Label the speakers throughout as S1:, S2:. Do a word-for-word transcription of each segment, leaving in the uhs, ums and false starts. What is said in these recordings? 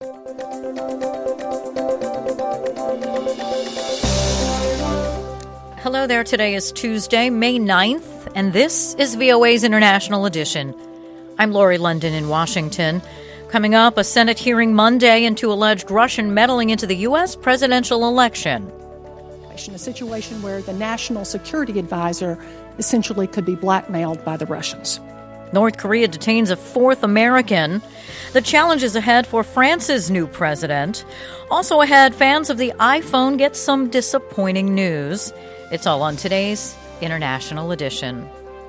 S1: Hello there. Today is Tuesday, May ninth, and this is V O A's International Edition. I'm Lori London in Washington. Coming up, a Senate hearing Monday into alleged Russian meddling into the U S presidential election.
S2: A situation where the national security advisor essentially could be blackmailed by the Russians.
S1: North Korea detains a fourth American. The challenges ahead for France's new president. Also ahead, fans of the iPhone get some disappointing news. It's all on today's International Edition.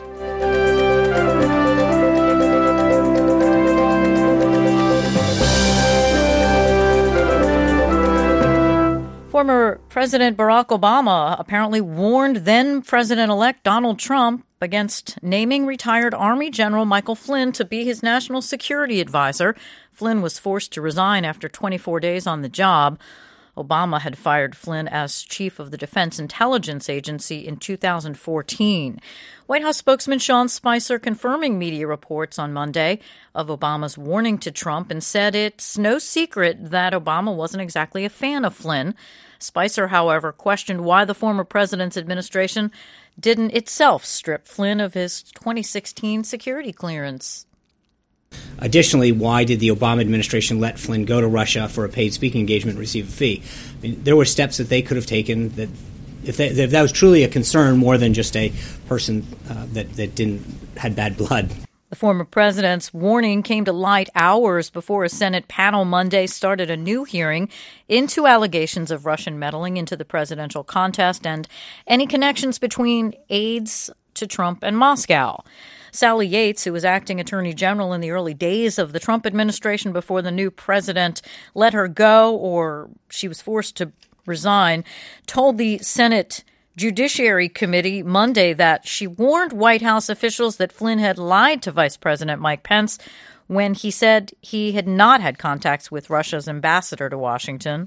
S1: Former President Barack Obama apparently warned then-President-elect Donald Trump against naming retired Army General Michael Flynn to be his national security advisor. Flynn was forced to resign after twenty-four days on the job. Obama had fired Flynn as chief of the Defense Intelligence Agency in two thousand fourteen. White House spokesman Sean Spicer confirming media reports on Monday of Obama's warning to Trump and said it's no secret that Obama wasn't exactly a fan of Flynn. Spicer, however, questioned why the former president's administration didn't itself strip Flynn of his twenty sixteen security clearance.
S3: Additionally, why did the Obama administration let Flynn go to Russia for a paid speaking engagement and receive a fee? I mean, there were steps that they could have taken that, if, they, if that was truly a concern, more than just a person uh, that, that didn't had bad blood.
S1: The former president's warning came to light hours before a Senate panel Monday started a new hearing into allegations of Russian meddling into the presidential contest and any connections between aides to Trump and Moscow. Sally Yates, who was acting attorney general in the early days of the Trump administration before the new president let her go or she was forced to resign, told the Senate Judiciary Committee Monday that she warned White House officials that Flynn had lied to Vice President Mike Pence when he said he had not had contacts with Russia's ambassador to Washington.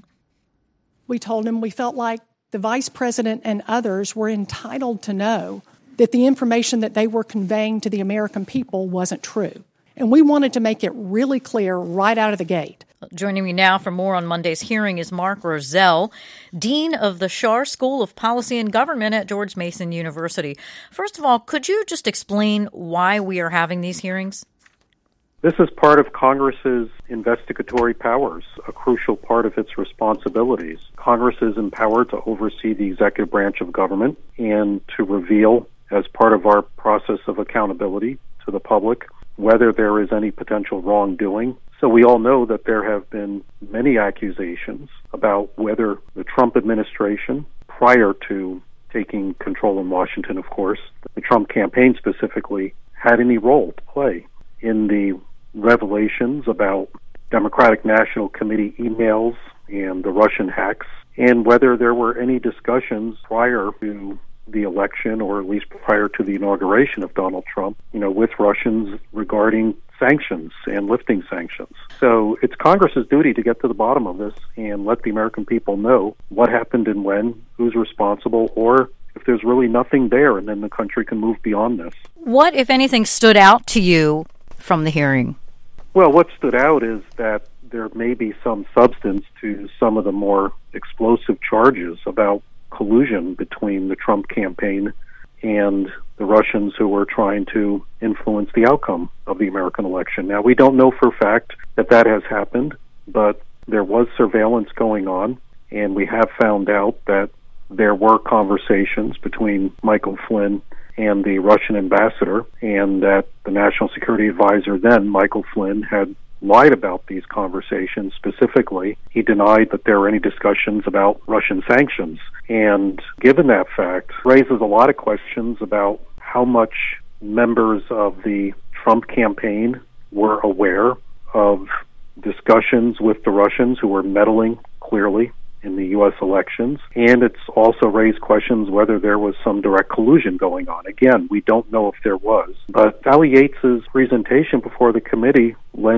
S2: We told him we felt like the vice president and others were entitled to know that the information that they were conveying to the American people wasn't true. And we wanted to make it really clear right out of the gate.
S1: Joining me now for more on Monday's hearing is Mark Rozell, Dean of the Schar School of Policy and Government at George Mason University. First of all, could you just explain why we are having these hearings?
S4: This is part of Congress's investigatory powers, a crucial part of its responsibilities. Congress is empowered to oversee the executive branch of government and to reveal, as part of our process of accountability to the public, whether there is any potential wrongdoing. So we all know that there have been many accusations about whether the Trump administration, prior to taking control in Washington, of course, the Trump campaign specifically, had any role to play in the revelations about Democratic National Committee emails and the Russian hacks, and whether there were any discussions prior to the election, or at least prior to the inauguration of Donald Trump, you know, with Russians regarding sanctions and lifting sanctions. So it's Congress's duty to get to the bottom of this and let the American people know what happened and when, who's responsible, or if there's really nothing there, and then the country can move beyond this.
S1: What, if anything, stood out to you from the hearing?
S4: Well, what stood out is that there may be some substance to some of the more explosive charges about collusion between the Trump campaign and the Russians who were trying to influence the outcome of the American election. Now, we don't know for a fact that that has happened, but there was surveillance going on, and we have found out that there were conversations between Michael Flynn and the Russian ambassador, and that the National Security Advisor then, Michael Flynn, had lied about these conversations. Specifically, he denied that there were any discussions about Russian sanctions. And given that fact, raises a lot of questions about how much members of the Trump campaign were aware of discussions with the Russians who were meddling clearly in the U S elections. And it's also raised questions whether there was some direct collusion going on. Again, we don't know if there was. But Sally Yates's presentation before the committee lent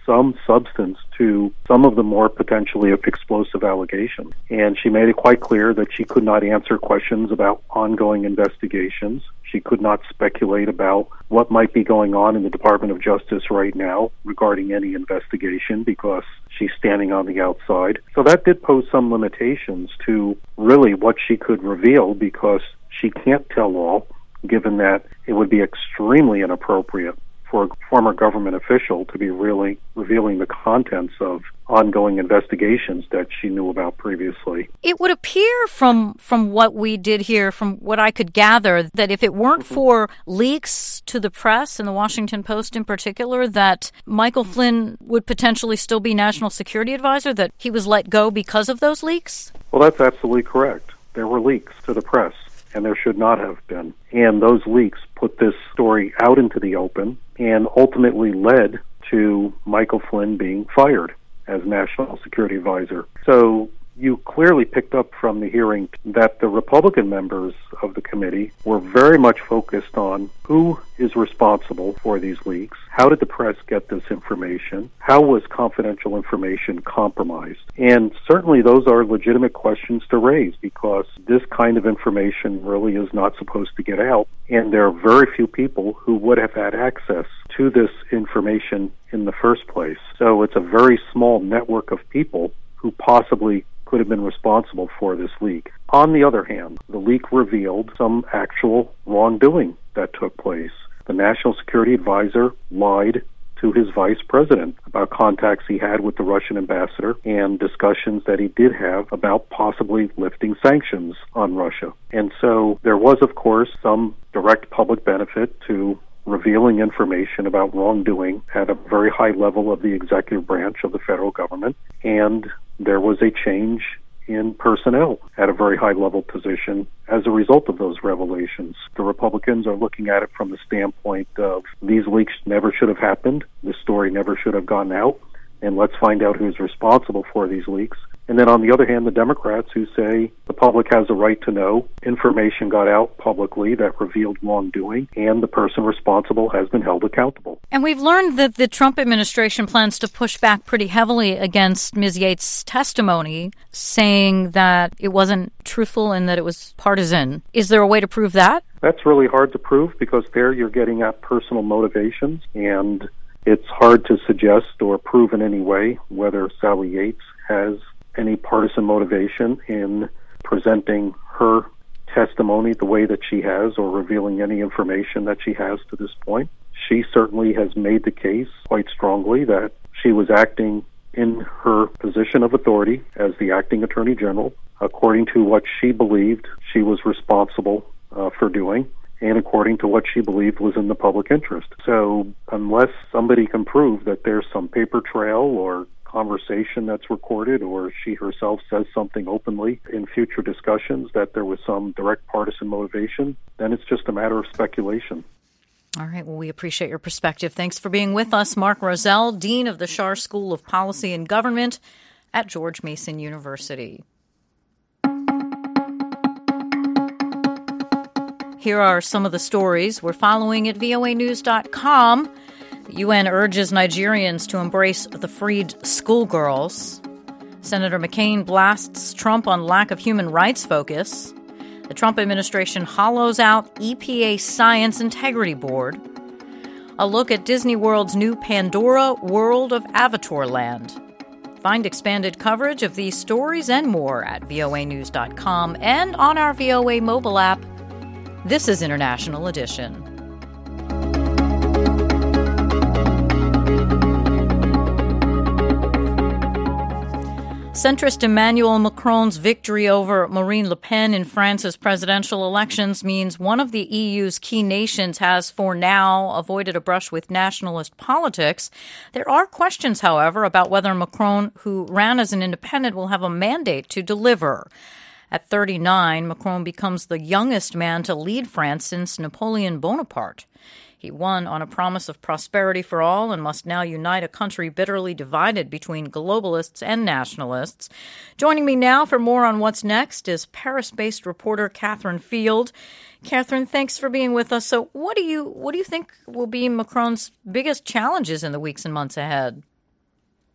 S4: some substance to some of the more potentially explosive allegations. And she made it quite clear that she could not answer questions about ongoing investigations. She could not speculate about what might be going on in the Department of Justice right now regarding any investigation because she's standing on the outside. So that did pose some limitations to really what she could reveal because she can't tell all, given that it would be extremely inappropriate for a former government official to be really revealing the contents of ongoing investigations that she knew about previously.
S1: It would appear from from what we did here, from what I could gather, that if it weren't mm-hmm. for leaks to the press and the Washington Post in particular, that Michael Flynn would potentially still be National Security Advisor, that he was let go because of those leaks?
S4: Well, that's absolutely correct. There were leaks to the press, and there should not have been. And those leaks put this story out into the open and ultimately led to Michael Flynn being fired as National Security Advisor. So you clearly picked up from the hearing that the Republican members of the committee were very much focused on who is responsible for these leaks, how did the press get this information, how was confidential information compromised. And certainly those are legitimate questions to raise because this kind of information really is not supposed to get out, and there are very few people who would have had access to this information in the first place. So it's a very small network of people who possibly could have been responsible for this leak. On the other hand, the leak revealed some actual wrongdoing that took place. The National Security Advisor lied to his vice president about contacts he had with the Russian ambassador and discussions that he did have about possibly lifting sanctions on Russia. And so there was, of course, some direct public benefit to revealing information about wrongdoing at a very high level of the executive branch of the federal government, and there was a change in personnel at a very high-level position as a result of those revelations. The Republicans are looking at it from the standpoint of these leaks never should have happened, this story never should have gone out, and let's find out who's responsible for these leaks. And then on the other hand, the Democrats who say the public has a right to know, information got out publicly that revealed wrongdoing, and the person responsible has been held accountable.
S1: And we've learned that the Trump administration plans to push back pretty heavily against Miz Yates' testimony, saying that it wasn't truthful and that it was partisan. Is there a way to prove that?
S4: That's really hard to prove because there you're getting at personal motivations, and it's hard to suggest or prove in any way whether Sally Yates has any partisan motivation in presenting her testimony the way that she has or revealing any information that she has to this point. She certainly has made the case quite strongly that she was acting in her position of authority as the acting Attorney General according to what she believed she was responsible uh, for doing and according to what she believed was in the public interest. So unless somebody can prove that there's some paper trail or conversation that's recorded or she herself says something openly in future discussions that there was some direct partisan motivation, then it's just a matter of speculation.
S1: All right. Well, we appreciate your perspective. Thanks for being with us. Mark Rozell, Dean of the Schar School of Policy and Government at George Mason University. Here are some of the stories we're following at V O A news dot com. The U N urges Nigerians to embrace the freed schoolgirls. Senator McCain blasts Trump on lack of human rights focus. The Trump administration hollows out E P A Science Integrity Board. A look at Disney World's new Pandora World of Avatar Land. Find expanded coverage of these stories and more at V O A news dot com and on our V O A mobile app. This is International Edition. Centrist Emmanuel Macron's victory over Marine Le Pen in France's presidential elections means one of the E U's key nations has, for now, avoided a brush with nationalist politics. There are questions, however, about whether Macron, who ran as an independent, will have a mandate to deliver. At thirty-nine, Macron becomes the youngest man to lead France since Napoleon Bonaparte. He won on a promise of prosperity for all and must now unite a country bitterly divided between globalists and nationalists. Joining me now for more on what's next is Paris-based reporter Catherine Field. Catherine, thanks for being with us. So what do you what do you think will be Macron's biggest challenges in the weeks and months ahead?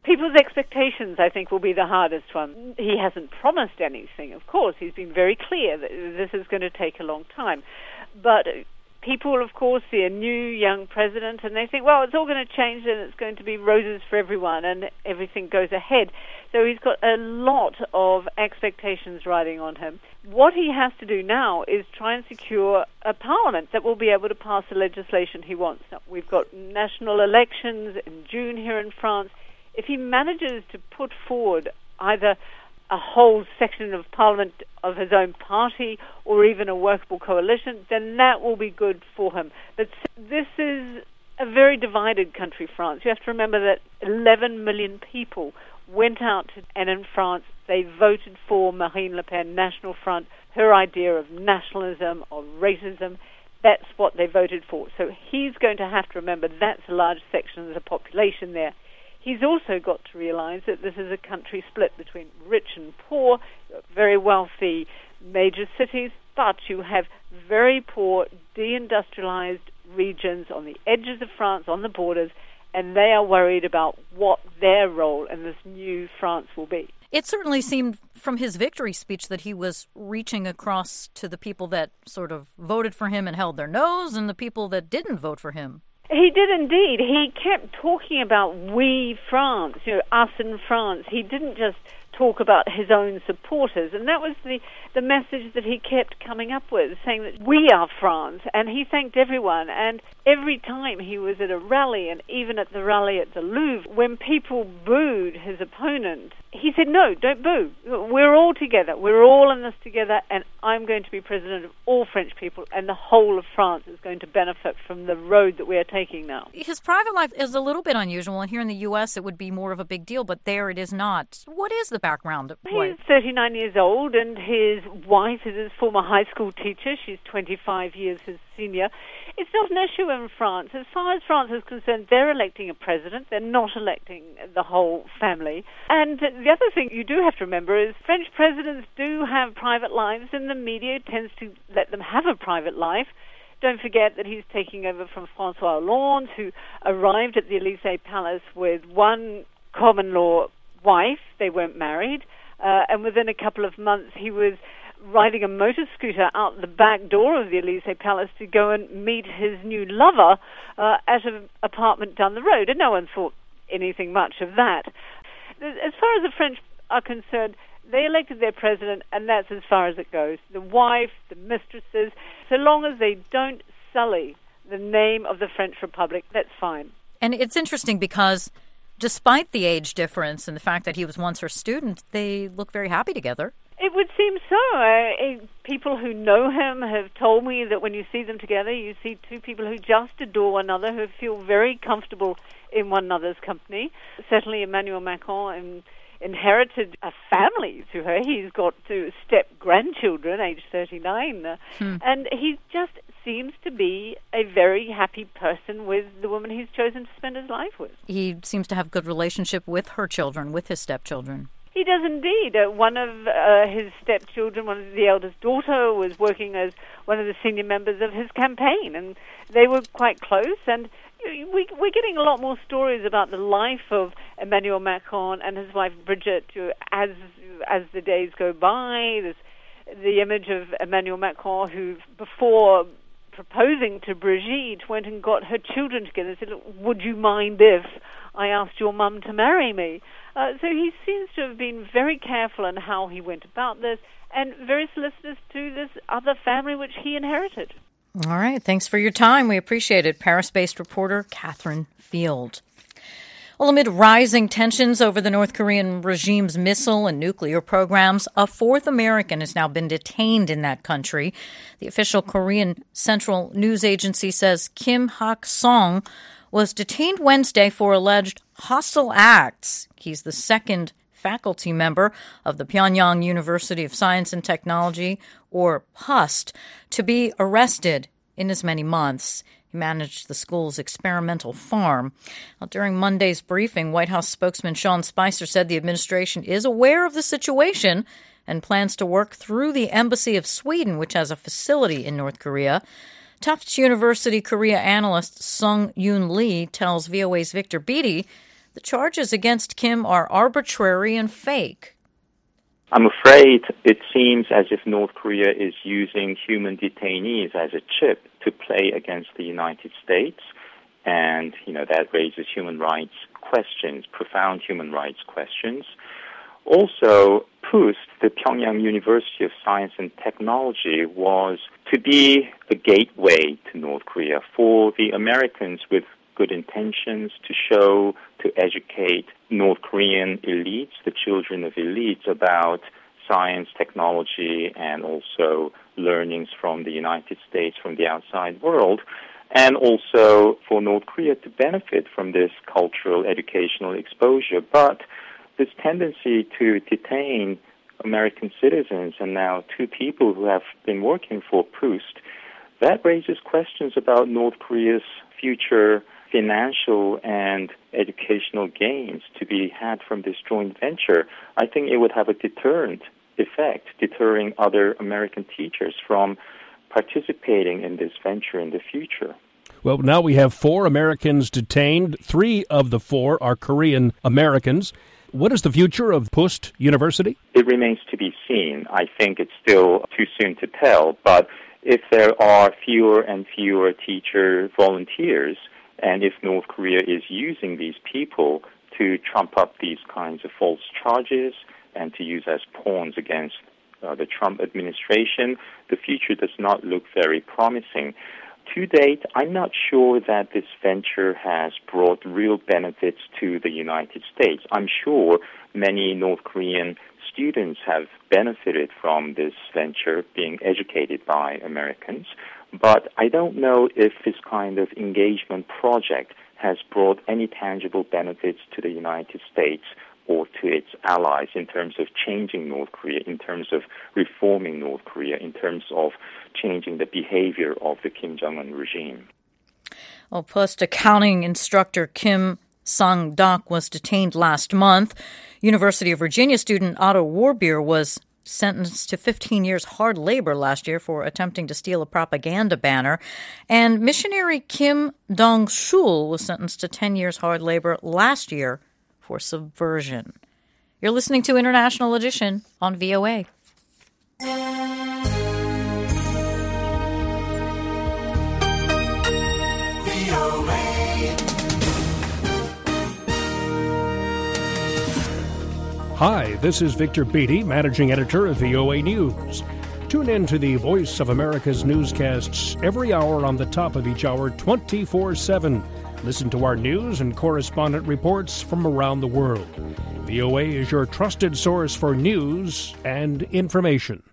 S5: People's expectations, I think, will be the hardest one. He hasn't promised anything, of course. He's been very clear that this is going to take a long time. But people, of course, see a new young president and they think, well, it's all going to change and it's going to be roses for everyone and everything goes ahead. So he's got a lot of expectations riding on him. What he has to do now is try and secure a parliament that will be able to pass the legislation he wants. Now, we've got national elections in June here in France. If he manages to put forward either a whole section of parliament of his own party or even a workable coalition, then that will be good for him. But this is a very divided country, France. You have to remember that eleven million people went out to, and in France they voted for Marine Le Pen, National Front, her idea of nationalism, of racism. That's what they voted for. So he's going to have to remember that's a large section of the population there. He's also got to realize that this is a country split between rich and poor, very wealthy major cities, but you have very poor, deindustrialized regions on the edges of France, on the borders, and they are worried about what their role in this new France will be.
S1: It certainly seemed from his victory speech that he was reaching across to the people that sort of voted for him and held their nose and the people that didn't vote for him.
S5: He did indeed. He kept talking about we France, you know, us in France. He didn't just talk about his own supporters, and that was the, the message that he kept coming up with, saying that we are France, and he thanked everyone. And every time he was at a rally, and even at the rally at the Louvre, when people booed his opponent, he said, no, don't boo. We're all together. We're all in this together, and I'm going to be president of all French people, and the whole of France is going to benefit from the road that we are taking now.
S1: His private life is a little bit unusual, and here in the U S it would be more of a big deal, but there it is not. What is the background?
S5: He's thirty-nine years old, and his wife is his former high school teacher. She's twenty-five years his senior. It's not an issue in France. As far as France is concerned, they're electing a president. They're not electing the whole family. And the other thing you do have to remember is French presidents do have private lives, and the media tends to let them have a private life. Don't forget that he's taking over from François Hollande, who arrived at the Élysée Palace with one common-law wife. They weren't married. Uh, and within a couple of months, he was riding a motor scooter out the back door of the Élysée Palace to go and meet his new lover uh, at an apartment down the road. And no one thought anything much of that. As far as the French are concerned, they elected their president, and that's as far as it goes. The wife, the mistresses, so long as they don't sully the name of the French Republic, that's fine.
S1: And it's interesting because despite the age difference and the fact that he was once her student, they look very happy together.
S5: It would seem so. Uh, people who know him have told me that when you see them together, you see two people who just adore one another, who feel very comfortable in one another's company. Certainly Emmanuel Macron and inherited a family through her. He's got two step-grandchildren, age thirty-nine. Hmm. And he just seems to be a very happy person with the woman he's chosen to spend his life with.
S1: He seems to have a good relationship with her children, with his stepchildren.
S5: He does indeed. Uh, one of uh, his stepchildren, one of the eldest daughter, was working as one of the senior members of his campaign, and they were quite close. And we, we're getting a lot more stories about the life of Emmanuel Macron and his wife Brigitte as as the days go by. There's the image of Emmanuel Macron, who before proposing to Brigitte went and got her children together and said, would you mind if I asked your mum to marry me? Uh, so he seems to have been very careful in how he went about this and very solicitous to this other family which he inherited.
S1: All right. Thanks for your time. We appreciate it. Paris-based reporter Catherine Field. Well, amid rising tensions over the North Korean regime's missile and nuclear programs, a fourth American has now been detained in that country. The official Korean Central News Agency says Kim Hak-song was detained Wednesday for alleged hostile acts. He's the second faculty member of the Pyongyang University of Science and Technology, or P U S T, to be arrested in as many months. He managed the school's experimental farm. Well, during Monday's briefing, White House spokesman Sean Spicer said the administration is aware of the situation and plans to work through the Embassy of Sweden, which has a facility in North Korea. Tufts University Korea analyst Sung Yoon Lee tells V O A's Victor Beatty The charges against Kim are arbitrary and fake.
S6: I'm afraid it seems as if North Korea is using human detainees as a chip to play against the United States. And, you know, that raises human rights questions, profound human rights questions. Also, PUST, the Pyongyang University of Science and Technology, was to be a gateway to North Korea for the Americans with good intentions to show, to educate North Korean elites, the children of elites, about science, technology, and also learnings from the United States, from the outside world, and also for North Korea to benefit from this cultural, educational exposure. But this tendency to detain American citizens, and now two people who have been working for PUST, that raises questions about North Korea's future financial and educational gains to be had from this joint venture. I think it would have a deterrent effect, deterring other American teachers from participating in this venture in the future.
S7: Well, now we have four Americans detained. Three of the four are Korean Americans. What is the future of PUST University?
S6: It remains to be seen. I think it's still too soon to tell, but if there are fewer and fewer teacher volunteers, and if North Korea is using these people to trump up these kinds of false charges and to use as pawns against uh, the Trump administration, the future does not look very promising. To date, I'm not sure that this venture has brought real benefits to the United States. I'm sure many North Korean students have benefited from this venture, being educated by Americans. But I don't know if this kind of engagement project has brought any tangible benefits to the United States or to its allies in terms of changing North Korea, in terms of reforming North Korea, in terms of changing the behavior of the Kim Jong-un regime.
S1: Well, PUST accounting instructor Kim Sang-dak was detained last month. University of Virginia student Otto Warbier was sentenced to fifteen years hard labor last year for attempting to steal a propaganda banner. And missionary Kim Dong-shul was sentenced to ten years hard labor last year for subversion. You're listening to International Edition on V O A.
S7: Hi, this is Victor Beattie, Managing Editor of V O A News. Tune in to the Voice of America's newscasts every hour on the top of each hour, twenty-four seven. Listen to our news and correspondent reports from around the world. V O A is your trusted source for news and information.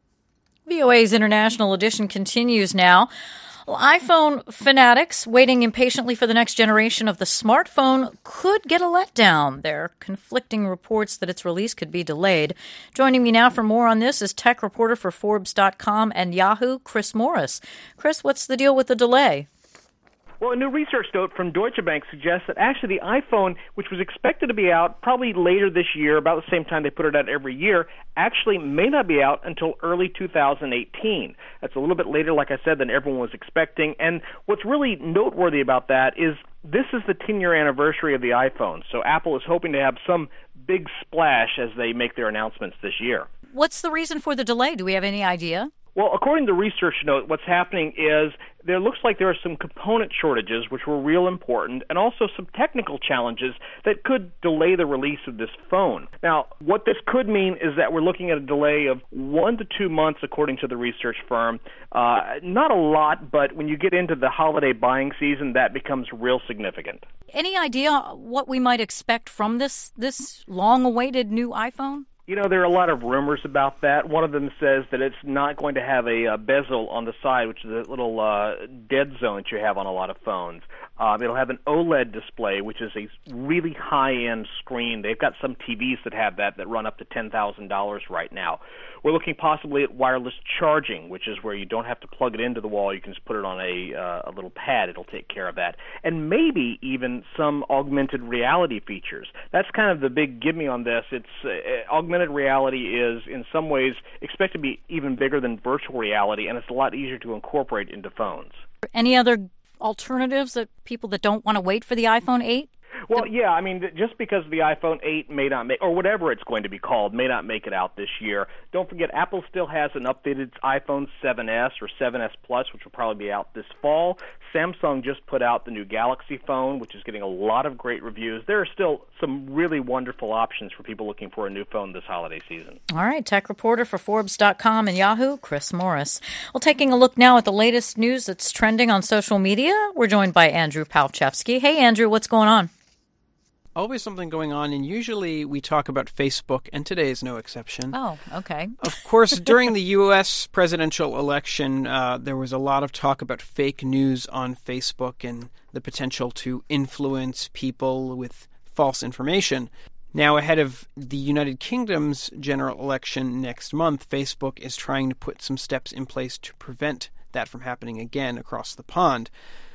S1: V O A's International Edition continues now. Well, iPhone fanatics waiting impatiently for the next generation of the smartphone could get a letdown. There are conflicting reports that its release could be delayed. Joining me now for more on this is tech reporter for Forbes dot com and Yahoo, Chris Morris. Chris, what's the deal with the delay?
S8: Well, a new research note from Deutsche Bank suggests that actually the iPhone, which was expected to be out probably later this year, about the same time they put it out every year, actually may not be out until early two thousand eighteen. That's a little bit later, like I said, than everyone was expecting. And what's really noteworthy about that is this is the ten-year anniversary of the iPhone. So Apple is hoping to have some big splash as they make their announcements this year.
S1: What's the reason for the delay? Do we have any idea?
S8: Well, according to the research note, what's happening is there looks like there are some component shortages, which were real important, and also some technical challenges that could delay the release of this phone. Now, what this could mean is that we're looking at a delay of one to two months, according to the research firm. Uh, not a lot, but when you get into the holiday buying season, that becomes real significant.
S1: Any idea what we might expect from this, this long-awaited new iPhone?
S8: You know, there are a lot of rumors about that. One of them says that it's not going to have a, a bezel on the side, which is a little uh, dead zone that you have on a lot of phones. Um, it'll have an OLED display, which is a really high-end screen. They've got some T Vs that have that that run up to ten thousand dollars right now. We're looking possibly at wireless charging, which is where you don't have to plug it into the wall. You can just put it on a, uh, a little pad. It'll take care of that. And maybe even some augmented reality features. That's kind of the big gimme on this. It's uh, augmented reality is, in some ways, expected to be even bigger than virtual reality, and it's a lot easier to incorporate into phones.
S1: Any other alternatives that people that don't want to wait for the iPhone eight?
S8: Well, yeah, I mean, just because the iPhone eight may not make, or whatever it's going to be called, may not make it out this year, don't forget Apple still has an updated iPhone seven S or seven S Plus, which will probably be out this fall. Samsung just put out the new Galaxy phone, which is getting a lot of great reviews. There are still some really wonderful options for people looking for a new phone this holiday season.
S1: All right, tech reporter for Forbes dot com and Yahoo, Chris Morris. Well, taking a look now at the latest news that's trending on social media, we're joined by Andrew Palchevsky. Hey, Andrew, what's going on?
S9: Always something going on, and usually we talk about Facebook, and today is no exception.
S1: Oh, okay.
S9: Of course, during the U S presidential election, uh, there was a lot of talk about fake news on Facebook and the potential to influence people with false information. Now, ahead of the United Kingdom's general election next month, Facebook is trying to put some steps in place to prevent that from happening again across the pond.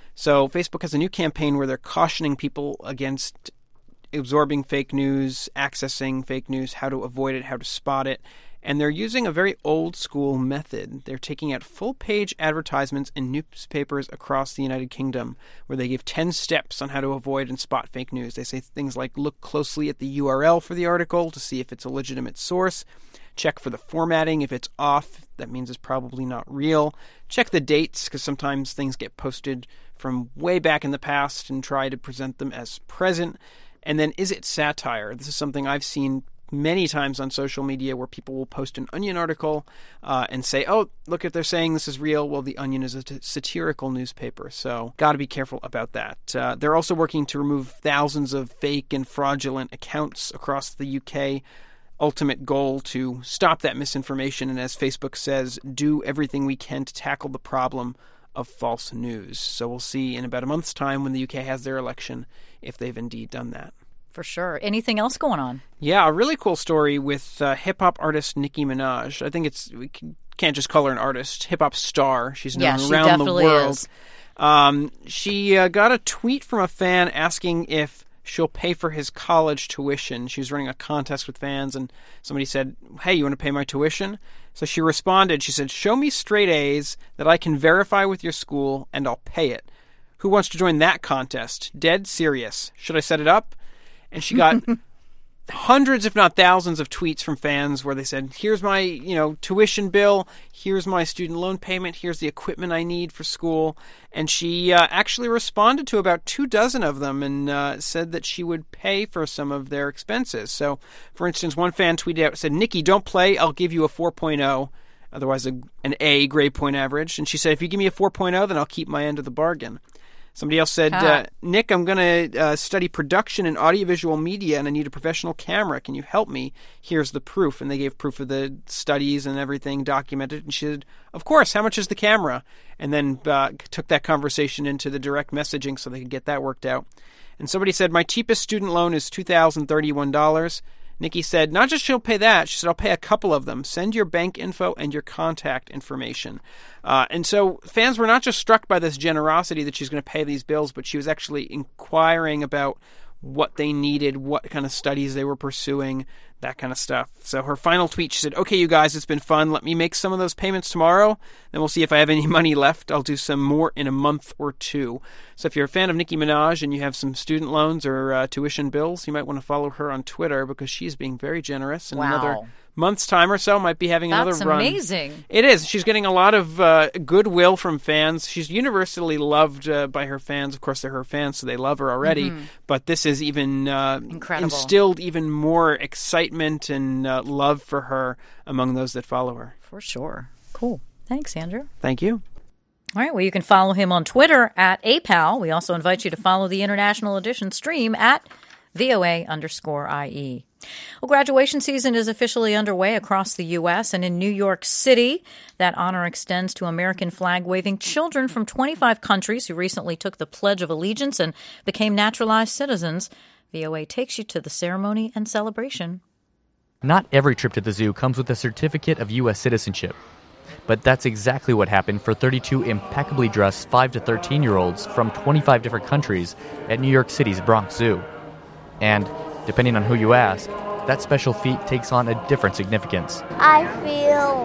S9: So Facebook has a new campaign where they're cautioning people against absorbing fake news, accessing fake news, how to avoid it, how to spot it. And they're using a very old-school method. They're taking out full-page advertisements in newspapers across the United Kingdom where they give ten steps on how to avoid and spot fake news. They say things like look closely at the U R L for the article to see if it's a legitimate source. Check for the formatting. If it's off, that means it's probably not real. Check the dates, because sometimes things get posted from way back in the past, and try to present them as present. And then, is it satire? This is something I've seen many times on social media where people will post an Onion article uh, and say, oh, look, if they're saying this is real, well, the Onion is a t- satirical newspaper. So got to be careful about that. Uh, they're also working to remove thousands of fake and fraudulent accounts across the U K. Ultimate goal to stop that misinformation. And as Facebook says, do everything we can to tackle the problem of false news. So we'll see in about a month's time when the U K has their election if they've indeed done that.
S1: For sure. Anything else going on?
S9: Yeah, a really cool story with uh, hip-hop artist Nicki Minaj. I think it's we can't just call her an artist, hip-hop star. She's known
S1: yeah, she
S9: around
S1: definitely
S9: the world.
S1: Is.
S9: Um, she uh, got a tweet from a fan asking if she'll pay for his college tuition. She was running a contest with fans, and somebody said, hey, you want to pay my tuition? So she responded, she said, show me straight A's that I can verify with your school, and I'll pay it. Who wants to join that contest? Dead serious. Should I set it up? And she got hundreds, if not thousands, of tweets from fans where they said, here's my, you know, tuition bill, here's my student loan payment, here's the equipment I need for school. And she uh, actually responded to about two dozen of them and uh, said that she would pay for some of their expenses. So, for instance, one fan tweeted out, said, Nikki, don't play, I'll give you a four point oh, otherwise a, an A grade point average. And she said, if you give me a four point oh, then I'll keep my end of the bargain. Somebody else said, uh, Nick, I'm going to uh, study production and audiovisual media, and I need a professional camera. Can you help me? Here's the proof. And they gave proof of the studies and everything documented. And she said, of course, how much is the camera? And then uh, took that conversation into the direct messaging so they could get that worked out. And somebody said, my cheapest student loan is two thousand thirty-one dollars. Nikki said, not just she'll pay that, she said, I'll pay a couple of them. Send your bank info and your contact information. Uh, and so fans were not just struck by this generosity that she's going to pay these bills, but she was actually inquiring about what they needed, what kind of studies they were pursuing, that kind of stuff. So her final tweet, she said, okay, you guys, it's been fun. Let me make some of those payments tomorrow. Then we'll see if I have any money left. I'll do some more in a month or two. So if you're a fan of Nicki Minaj and you have some student loans or uh, tuition bills, you might want to follow her on Twitter because she's being very generous. In
S1: wow.
S9: another month's time or so, might be having
S1: That's
S9: another run.
S1: That's amazing.
S9: It is. She's getting a lot of uh, goodwill from fans. She's universally loved uh, by her fans. Of course, they're her fans, so they love her already. Mm-hmm. But this has even uh, instilled even more excitement and uh, love for her among those that follow her.
S1: For sure. Cool. Thanks, Andrew.
S9: Thank you.
S1: All right, well, you can follow him on Twitter at A P A L. We also invite you to follow the International Edition stream at V O A underscore I E. Well, graduation season is officially underway across the U S and in New York City. That honor extends to American flag-waving children from twenty-five countries who recently took the Pledge of Allegiance and became naturalized citizens. V O A takes you to the ceremony and celebration.
S10: Not every trip to the zoo comes with a certificate of U S citizenship. But that's exactly what happened for thirty-two impeccably dressed five to thirteen-year-olds from twenty-five different countries at New York City's Bronx Zoo. And depending on who you ask, that special feat takes on a different significance.
S11: I feel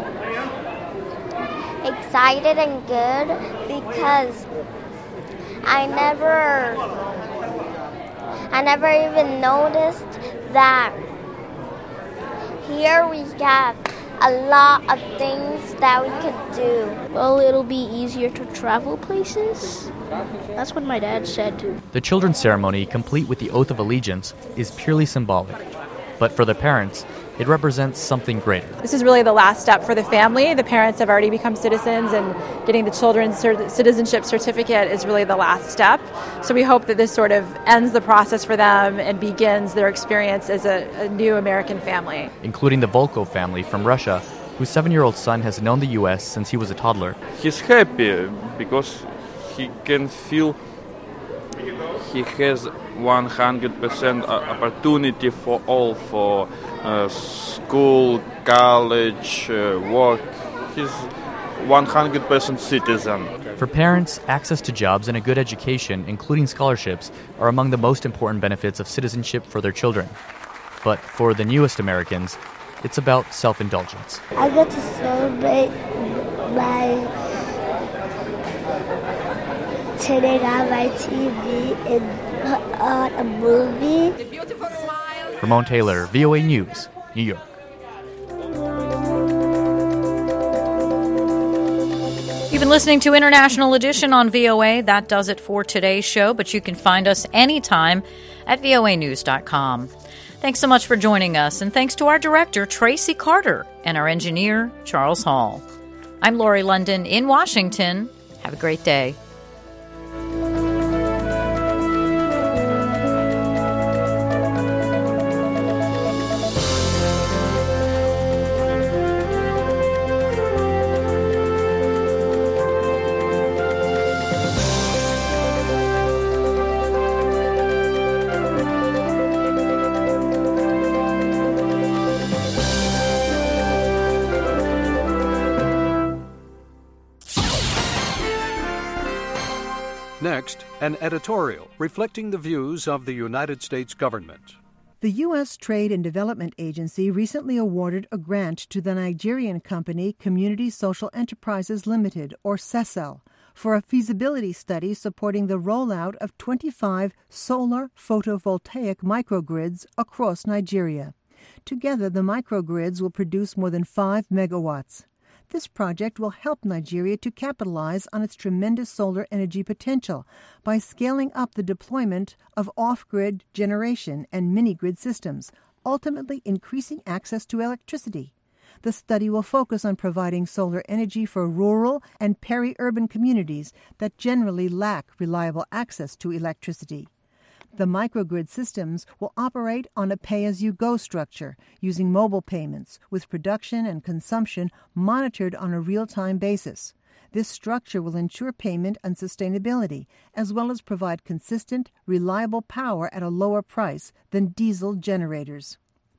S11: excited and good because I never I never even noticed that here we have a lot of things that we could do.
S12: Well, it'll be easier to travel places. That's what my dad said.
S10: The children's ceremony, complete with the Oath of Allegiance, is purely symbolic. But for the parents, it represents something greater.
S13: This is really the last step for the family. The parents have already become citizens, and getting the children's citizenship certificate is really the last step. So we hope that this sort of ends the process for them and begins their experience as a, a new American family.
S10: Including the Volkov family from Russia, whose seven-year-old son has known the U S since he was a toddler.
S14: He's happy because he can feel he has one hundred percent opportunity for all, for uh, school, college, uh, work. He's one hundred percent citizen.
S10: For parents, access to jobs and a good education, including scholarships, are among the most important benefits of citizenship for their children. But for the newest Americans, it's about self-indulgence.
S11: I get to celebrate by turning on my T V and put on a movie.
S10: Ramon Taylor, V O A News, New York.
S1: You've been listening to International Edition on V O A. That does it for today's show, but you can find us anytime at V O A news dot com. Thanks so much for joining us, and thanks to our director, Tracy Carter, and our engineer, Charles Hall. I'm Lori London in Washington. Have a great day.
S7: Next, an editorial reflecting the views of the United States government.
S15: The U S Trade and Development Agency recently awarded a grant to the Nigerian company Community Social Enterprises Limited, or CESEL, for a feasibility study supporting the rollout of twenty-five solar photovoltaic microgrids across Nigeria. Together, the microgrids will produce more than five megawatts. This project will help Nigeria to capitalize on its tremendous solar energy potential by scaling up the deployment of off-grid generation and mini-grid systems, ultimately increasing access to electricity. The study will focus on providing solar energy for rural and peri-urban communities that generally lack reliable access to electricity. The microgrid systems will operate on a pay-as-you-go structure, using mobile payments, with production and consumption monitored on a real-time basis. This structure will ensure payment and sustainability, as well as provide consistent, reliable power at a lower price than diesel generators.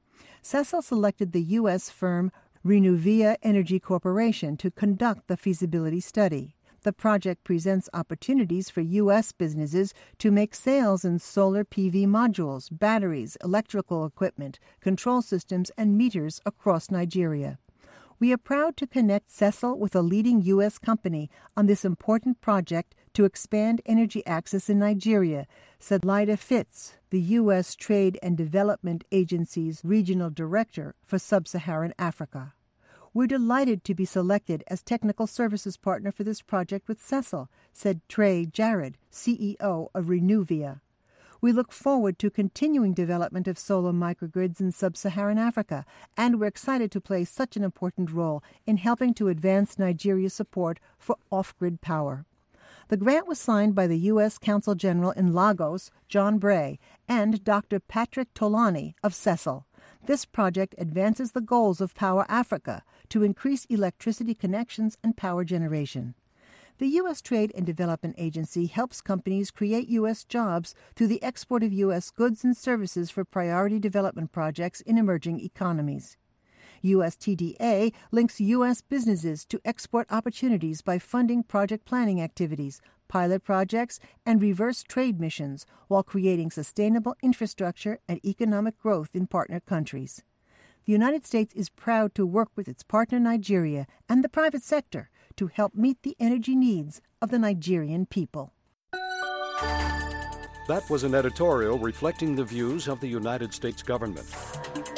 S15: CESEL selected the U S firm Renuvia Energy Corporation to conduct the feasibility study. The project presents opportunities for U S businesses to make sales in solar P V modules, batteries, electrical equipment, control systems, and meters across Nigeria. We are proud to connect CESEL with a leading U S company on this important project to expand energy access in Nigeria, said Lyda Fitz, the U S Trade and Development Agency's regional director for Sub-Saharan Africa. We're delighted to be selected as technical services partner for this project with CESEL, said Trey Jared, C E O of Renuvia. We look forward to continuing development of solar microgrids in sub-Saharan Africa, and we're excited to play such an important role in helping to advance Nigeria's support for off-grid power. The grant was signed by the U S Consul General in Lagos, John Bray, and Doctor Patrick Tolani of CESEL. This project advances the goals of Power Africa to increase electricity connections and power generation. The U S Trade and Development Agency helps companies create U S jobs through the export of U S goods and services for priority development projects in emerging economies. U S T D A links U S businesses to export opportunities by funding project planning activities, pilot projects, and reverse trade missions, while creating sustainable infrastructure and economic growth in partner countries. The United States is proud to work with its partner Nigeria and the private sector to help meet the energy needs of the Nigerian people.
S16: That was an editorial reflecting the views of the United States government.